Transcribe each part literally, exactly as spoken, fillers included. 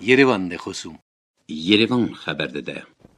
Yerevan de خصوم Yerevan xəbər də.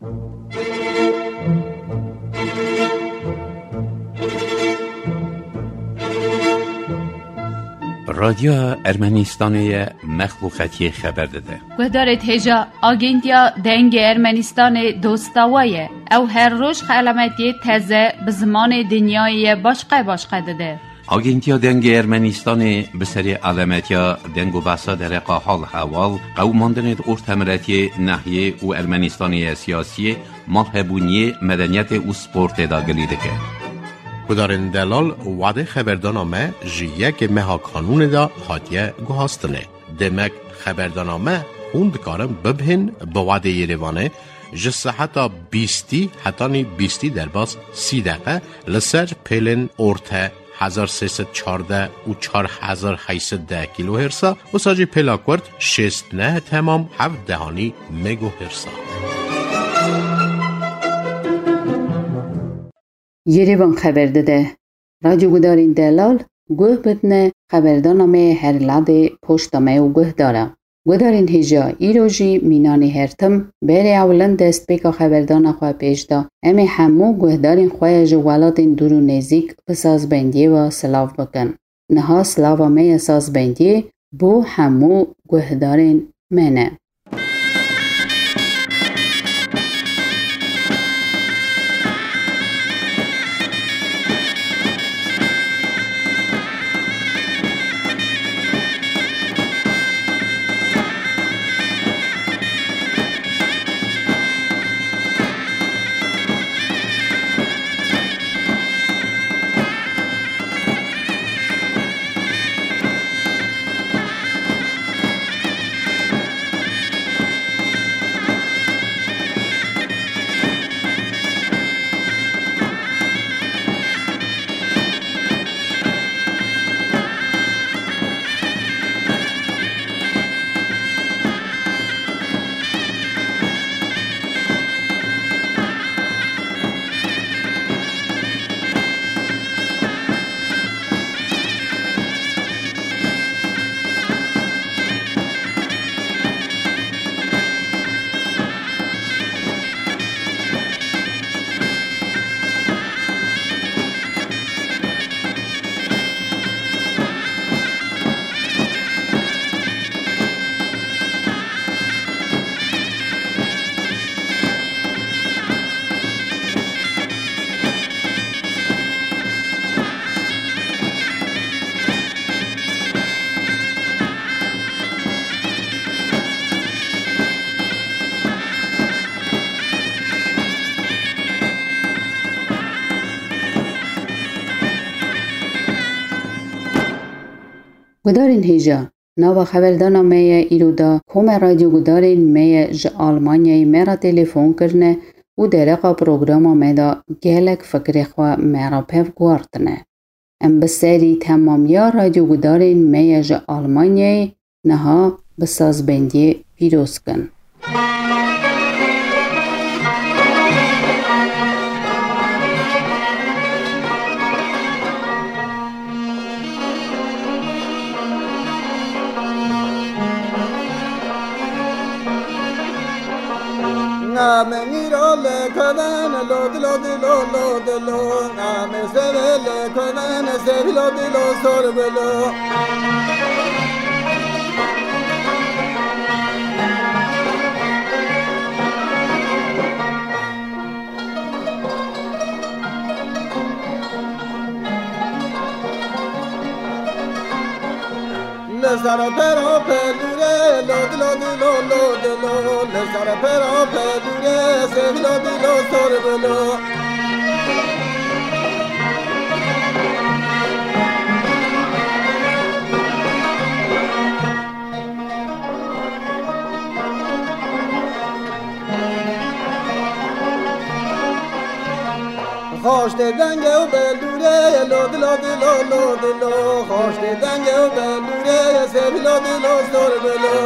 رادیو ارمنستانی مخلوقاتی خبر داده. گذارت هجا آگنتیا دنگ ارمنستان دوستاویه او هر روز خلامتی تازه به زمان دنیای باشقه باشقه داده. آگنتیا دنگ ارمنستان به سری علامتیا دنگ و بحثا در حال حوال قوماندن ارتمراتی ناحیه و ارمنستانی سیاسی مالهبونی مدنیت و سپورت داگلیده که. گدارن دلال وعده خبردانامه جیه که مها کانون دا هاتیه گوهاستنه. دمک خبردانامه خوند کارم ببهن به وعده یریوانه جسه حتی بیستی حتی بیستی در باز سی دقیقه لسر پیلن ارته هزار سیصد چارده و چار هزار هیصد ده کیلو هرسا و ساجی پیلاکورد شست نه تمام هفت دهانی مگو هرسا. یریوان خبر داده. رادیو گدارین دلال گوه بدنه خبردانامه هر لده پشتامه و گوه داره. گدارین هجا ایروژی مینانی هرتم بری اولن دست بکا خبردان خواه پیش دا امی همو گوه دارین خواه جوالاتین دورو نزیک بساز بندیه و سلاو بکن. نها سلاو می ساز بندیه بو همو گوه دارین منه. گدارین هیجا نوا خبردانامه ایرودا کوم رادیو گدارین می ج آلمانیای مرا تلفن کرنه و درقا پروگرام میدا گلک فکر خوا مرا پیو گوارتنه. ام بسری تمامیا رادیو گدارین می ج آلمانیای نها بساز بندی پیروز کن. نامنی رو لکنن لود لود لود لود لود نام سر لکنن سر لود لود سر بلو Sara pero pelure lod lod lod lod lod Sara pero pelure se lod lod sorbelo خوش دنگ و بلوره لود لود لود لود لود خوش دنگ و بلوره سب لود لود سر بلو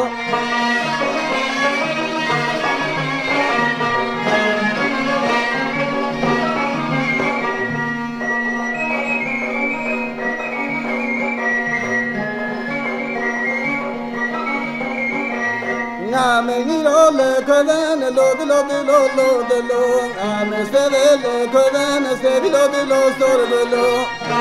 نامنی را لکدن لود لود لود لود لود ام سوی لکدن سوی لود لود سر بلو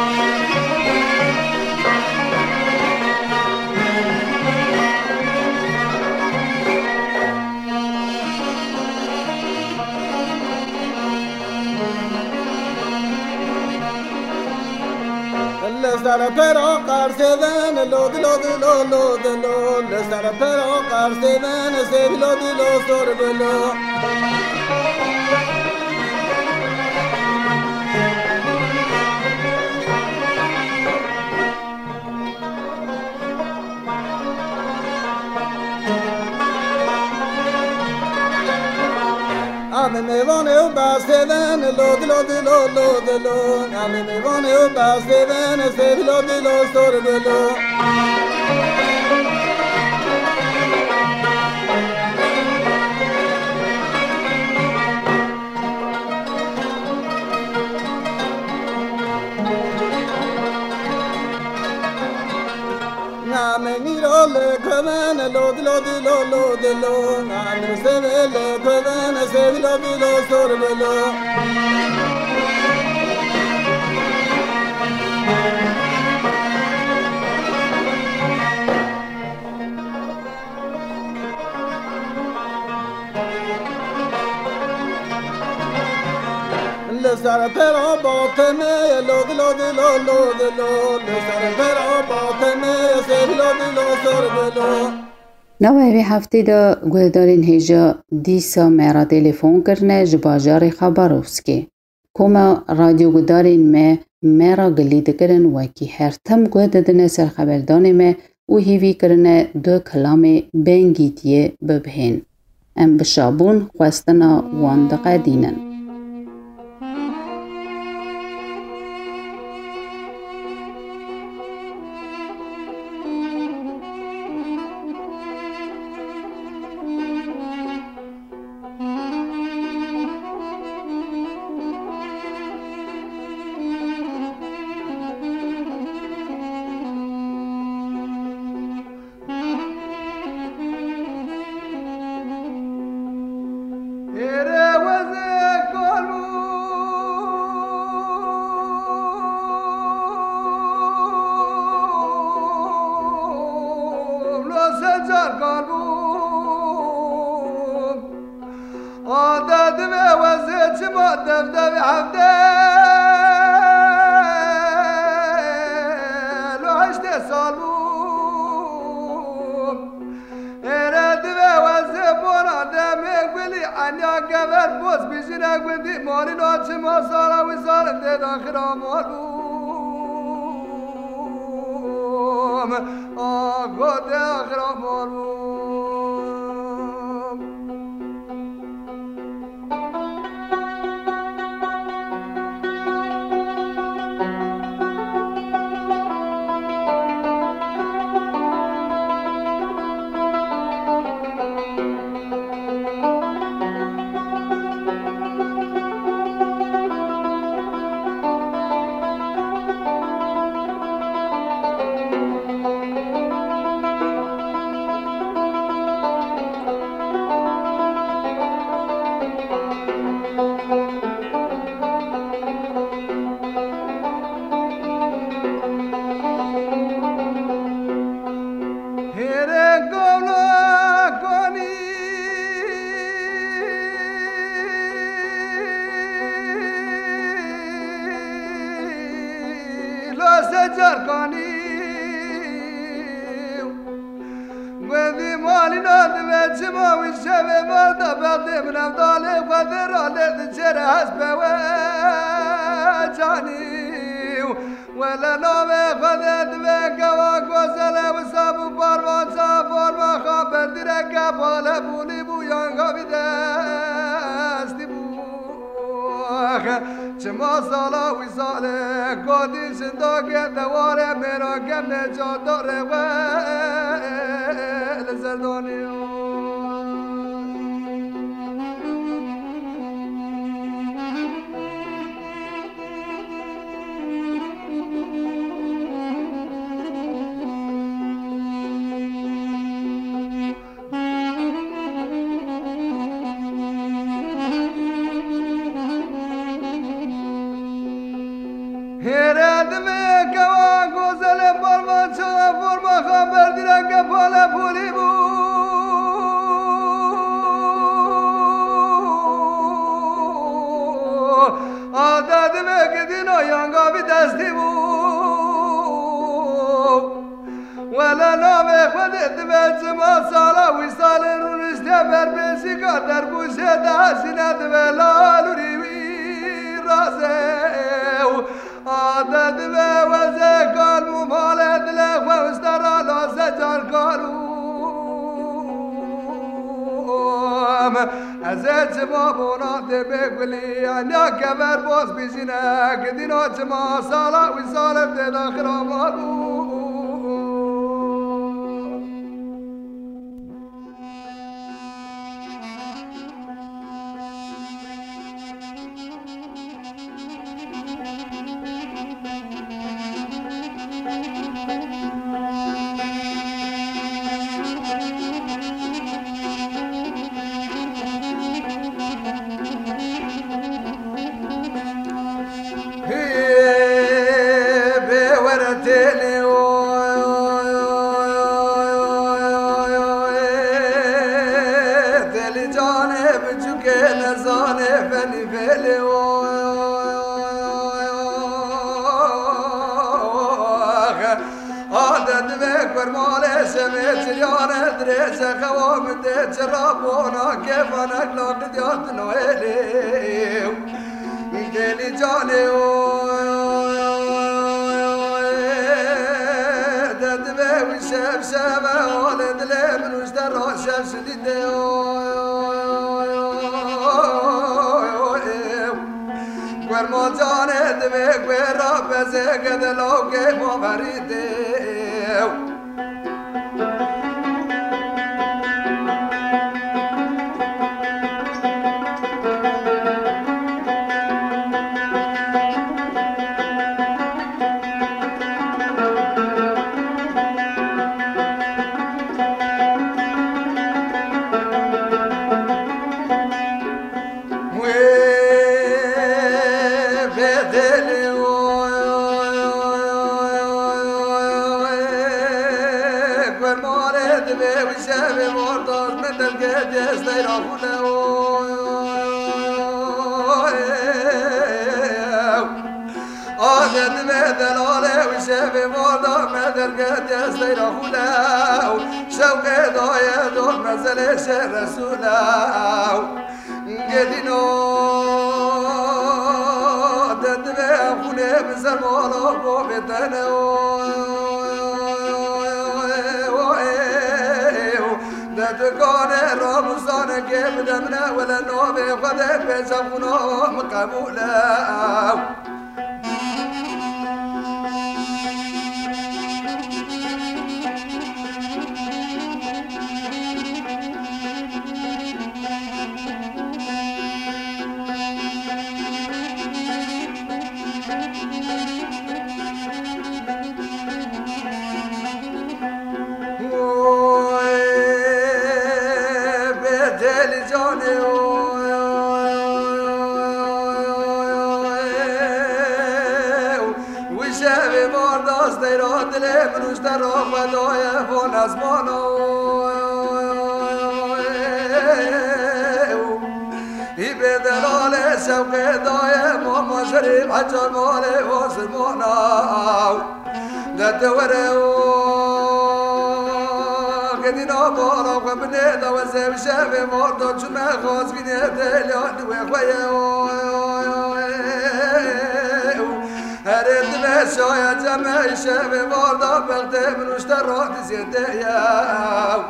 لسر پرا قرسدن لود لود لود لود لود لسر پرا قرسدن سوی لود لود سر بلو ام میوانه و بستدن لود لود لود لود لود ام میوانه و بستدن سوی لود لود سر بلو نامنی را لکدن لود لود لود لود لود ام سوی لکدن سوی لود لود سر بلو لسر پرا باطمه لود لود لود لود لود لسر پرا باطمه سوی لود لود سر بلو نوی هفته دا گوهدارین هیجا دیسا میرا تلیفون کرنه جباجار خباروفسکی کما رادیو گودارین می میرا گلید کرن وکی هر تم گوهدادن سر خبردان می و هیوی کرنه دو کلام بینگیتیه ببهین ام بشابون خواستنا واندقه دینن چما سالا وی ساله گادی زندگی دواره میرا گم نجات داره و لزردانی چه فرما خبر دیرنگ پال پولی بود عادت بگدین و یانگاوی دستی بود ولا نام خودت به جما سالا وی سال رو رشته بر بیشی که در گوشه داشیند ولا لوری رازه عادت به وزه کار ممال دل خوستر لازه جان کارو از جما بونات بگولی انیا کبر باز بیشینه که دینا جما سالا وی سال داخل آمارو چرابونا كيفانا لقد يطلع إليه قالي جاني ددبي وشاف شابه ولد لي من وشترى شاف شديدي ورما جاني دبي ورابي زيقد لو كيف وبريدي شافي موضع مدرقات يستير أخولاو شوقي ضايا دور نزل شر رسولاو قدينو ددبي أخولي بسر مولا بوبتنو ددقان رمضان كيف دمنا ولا نوبي قد بيزفنا مقبولاو منوش در آفدای فون از مانو ای به دلال شوق دای ماما شریف حجار مال واسمانو دتوره قدینا بارا و بنه دا و زیب شب ماردا چونه خواست بینه دلیان دوی خویه هرد به شاید جمعی شب باردا بلده منوش در رات زیده یاو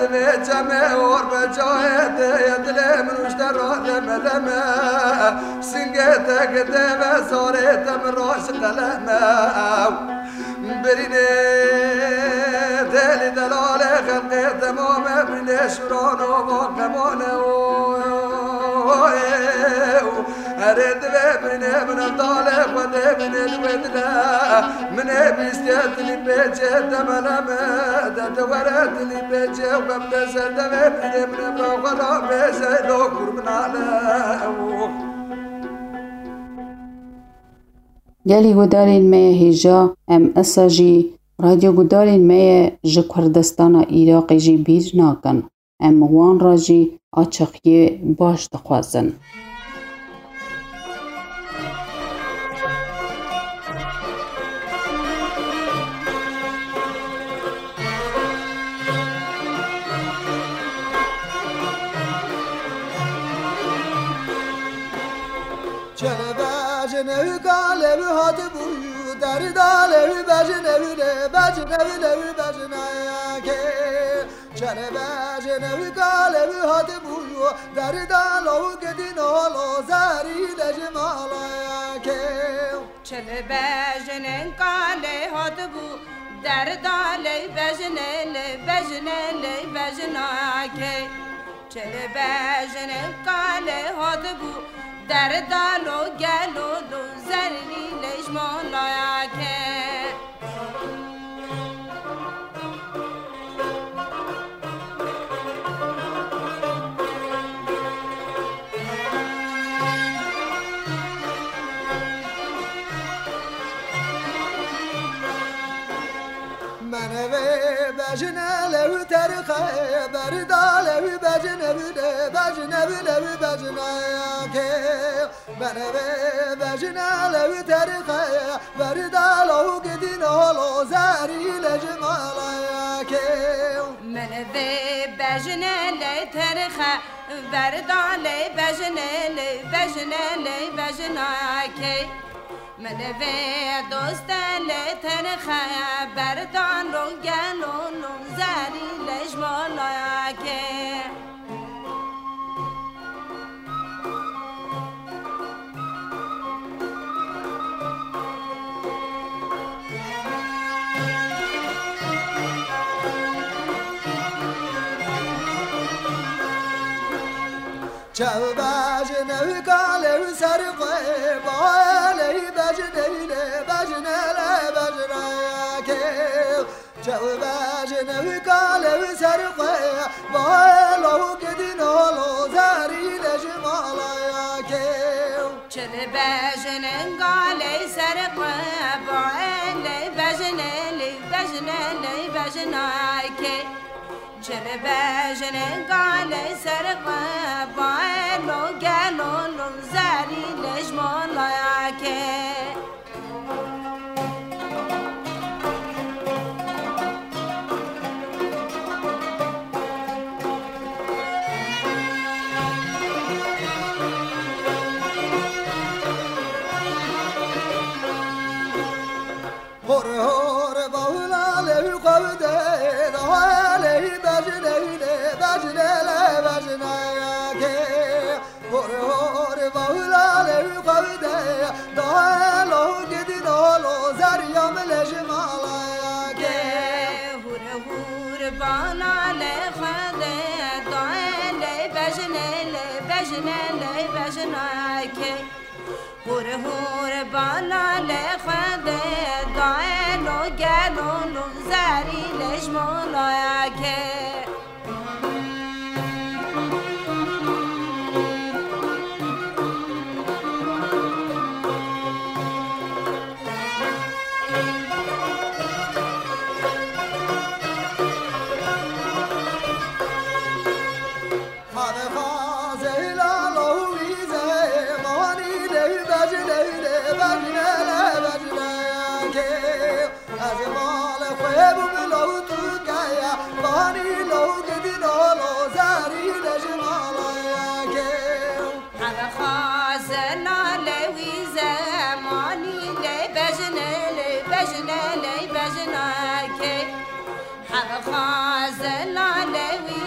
دبي جمع وربجاهد يدلي من وشتر لم لم سنجتك دبي صورت من راس قلم بريني دلي دلال خلقي تمام بريني شرون وباقمون أريد بابني من الطالب ودبني الودلا من بيستيت لي بيجي تمنا مدى تورت لي بيجي وبمدس دبني من بغلا بيجي دوكر من على گلی گودارین می هیجا ام اساجی رادیو گودارین می ج کردستان عراق جی بیر ناکن ام وان راجی آچقیه باش دخوازن. Nevi kale vi hadi buyu dari dale vi baje nevi le baje nevi nevi baje na ke chale baje nevi kale vi hadi buyu dari dalo gedin olo zari le jmala ke chale baje ne kale hadi bu dari dale baje ne le baje ne le baje na ke chale baje ne kale hadi bu در دالو گلو لو زرنی لجمان لایکه منه بجنه لو ترخه برداله بجنه بجنه بجنه بجنه که منه بجنه لو ترخه برداله گدین هلو زری لجماله که منه بجنه لو ترخه برداله بجنه بجنه بجنه که من به دوستان تنخه بردان رو گلون و زری لجمالا که چاو باجنه و کاله و سرقه باله باجنه له باجنه له باجنه که چاو باجنه و کاله و سرقه باله گدین هلو زاری لجمالا که چل باجنه کاله سرقه باله باجنه له باجنه له باجنه که چل باجنه کاله سرقه باله گلون و زری لجمالا که هور هور باولا لوی قوده دهاله بجنه له بجنه له بجنه که هور هور باولا لوی قوده دهاله گدین هلو زریام لجمالا که هور هور بالا له خده دهاله بجنه له بجنه له بجنه که هور هور بالا له خده دهاله گلون و زری لجمالا که خازن علوی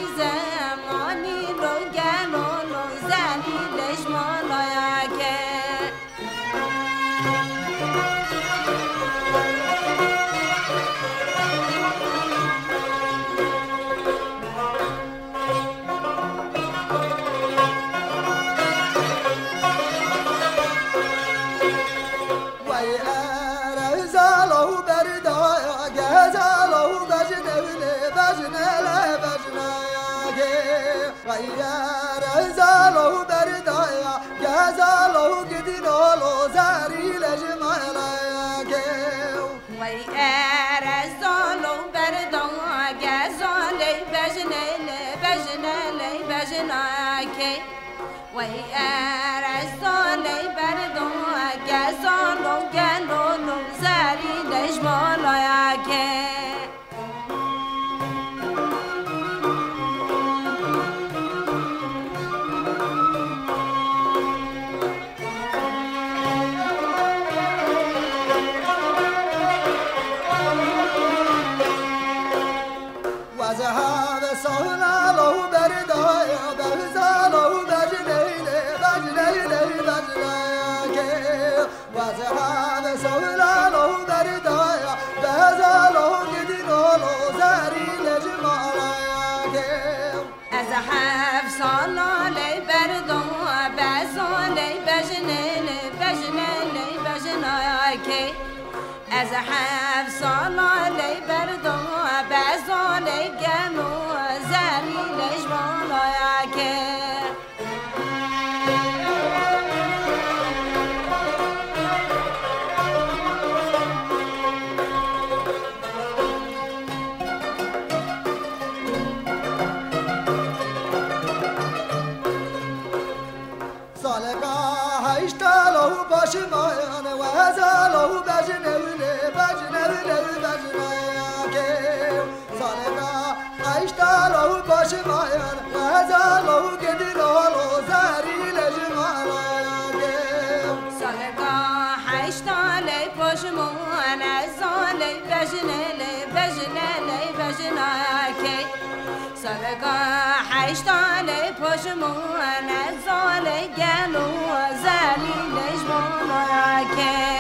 ويا رزالو بردايا جزالو قدينولو زاري لجمالا كيو ويا رزالو بردايا جزالي بجنالي بجنالي بجناكي ويا رزالي بردايا جزالو جنولو زاري لجمالا كي از حرف سالا لی بردو بزا لی گنو زری لجوالا که سالگا هشتالو باش مایان و هزالو بجنوله بجنوله بجنایا که سالگا هشتالو باش مایان و هزالو گدینالو زری لجمالا که سالگا هشتالی باش موان ازالی بجنله بجنله بجنایا که سالگا هشتالی باش موان ازالی گلو زری لجمالا که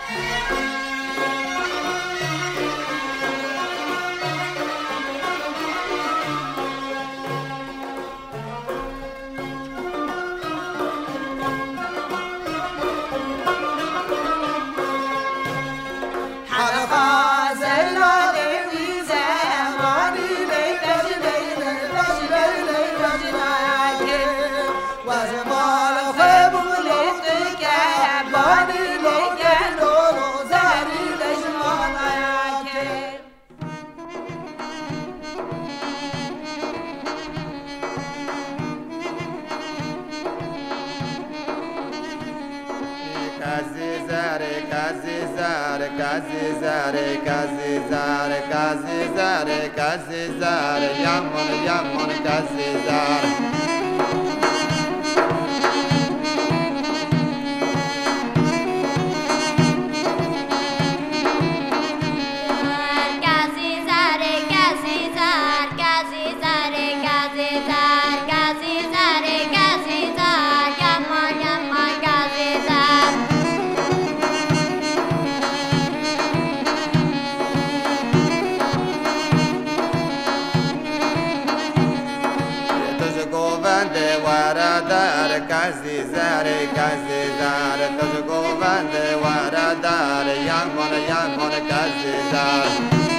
Kazi zare, kazi zare, kazi zare, kazi zare, yamon, yamon, kazi zare. Kazi zare, kazi zare, toz govande waradare, yamon, yamon, kazi zare.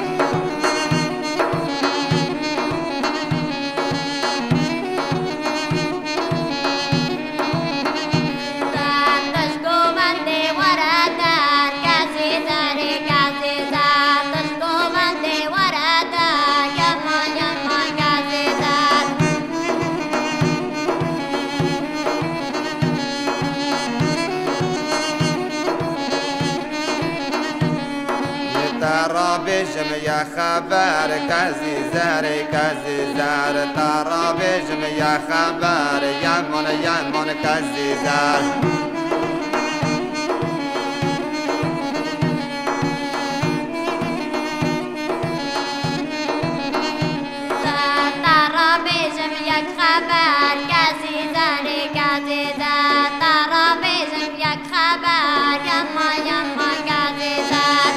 بجم يا خبر كازي زاري كازي زار ترى بجم يا خبر يمون يمون كازي زار ترى بجم يا خبر كازي زاري كازي زار ترى بجم يا خبر يمون يمون كازي زار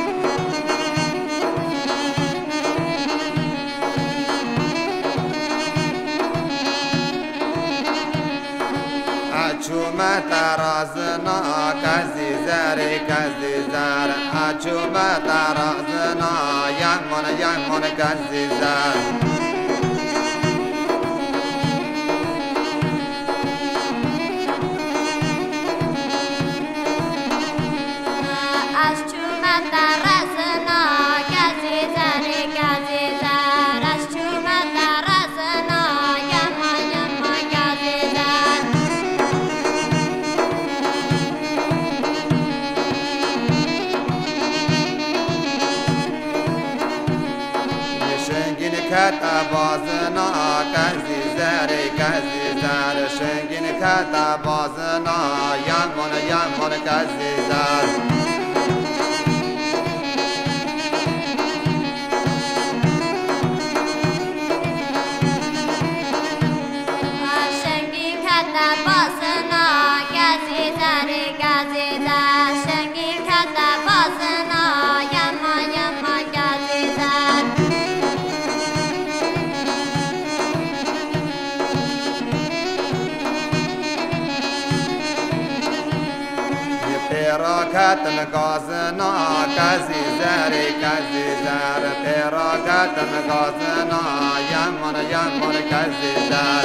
Achuma tarazna kazi zare kazi zar Achuma tarazna yamon yamon kazi zar کتا بازنا کزی زری کزی زر شنگین کتا بازنا یمون یمون کزی زر شنگین کتا بازنا کزی زری کزی زر شنگین کتا بازنا یمون یمون کزی زر پیراکتن گازنا کزی زری کزی زر پیراکتن گازنا یمون یمون کزی زر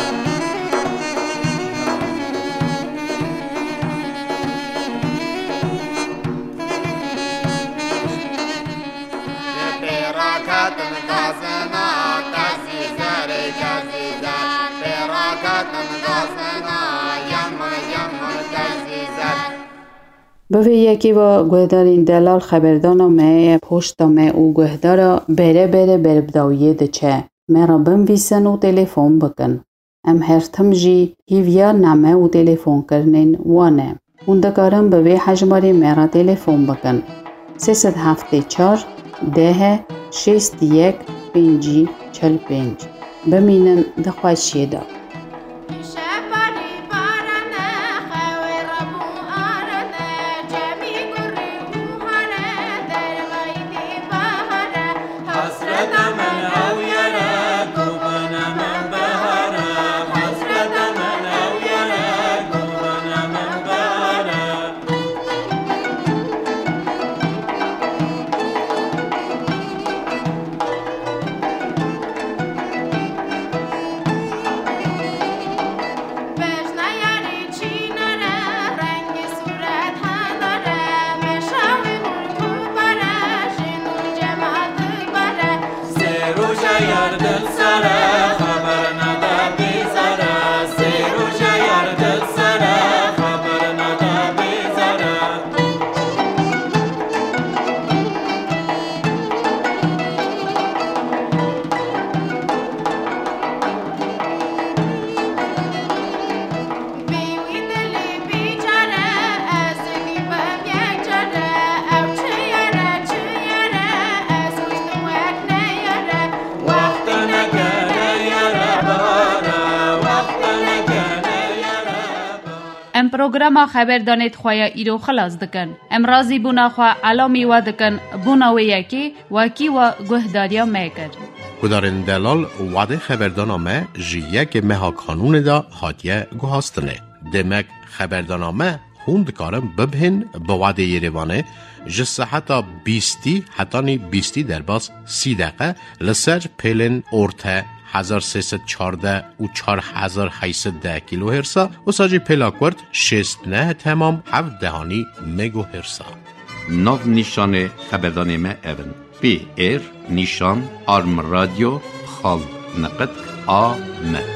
پیراکتن گازنا کزی زری کزی زر پیراکتن گازنا یمون یمون کزی زر به یکی و گوهدارین دلال خبردانم مه پشتم او گوهدارا بره بره بره بداویه دچه مرا بنویسن و تلفن بکن. ام هرتم جی هیویا نامه و تلفن کرنین وانه. اندکارم به وی حجماری مرا تلفن بکن. سیصد هفته چار ده شیست یک پنجی چل پنج بمینن دخواشیه دا. ام پروگرام خبر دانید خواه ایرو خلاص دکن. ام رازی بونا خواه علامی و دکن بونا و یکی وکی و گهداریا میکر. گدارن دلال وعده خبردانامه جیه که مها کانون دا هاتیه گوهاستنه. دمک خبردانامه خوند کارم ببهن به وعده یریوانه جسه حتی بیستی حتی نی بیستی در باز سی دقیقه لسر پیلن ارته هزار سیصد چارده و چار هزار هیصد ده کیلو هرسا و ساجی پلاکورد شست نه تمام هفت دهانی مگو هرسا. نو نشان خبردان ما اون پی ایر نشان آرم رادیو خال نقد آ م